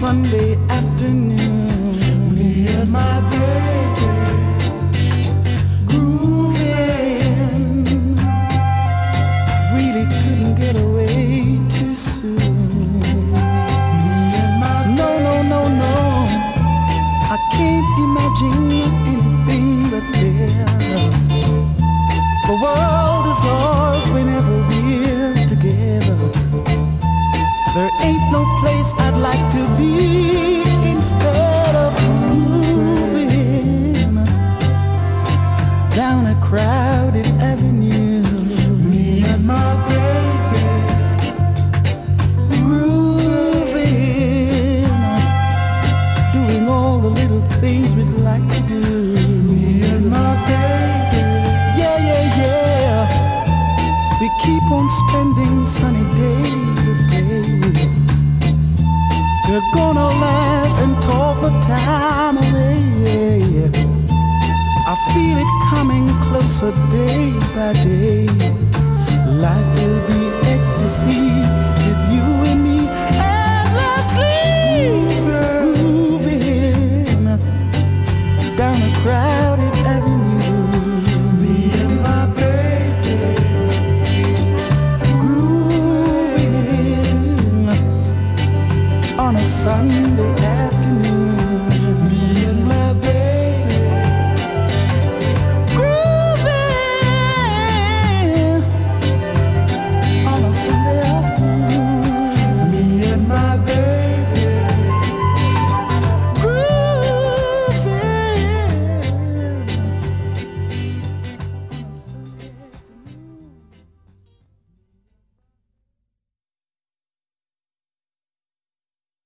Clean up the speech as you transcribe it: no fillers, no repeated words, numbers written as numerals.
Sunday afternoon. Me and my baby grooving. Really couldn't get away too soon. No, no, no, no. I can't imagine anything but there. The world is ours whenever we're together. There ain't no place I'd like to be instead of moving down a crowded avenue. Me and my baby grooving, doing all the little things we'd like to do. Me and my baby, yeah, yeah, yeah. We keep on spending sunny days this way. We're gonna laugh and talk the time away. I feel it coming closer day by day. Life will be ecstasy with you and me endlessly moving down a crowded avenue. Me and my baby grooving on a Sunday afternoon. Me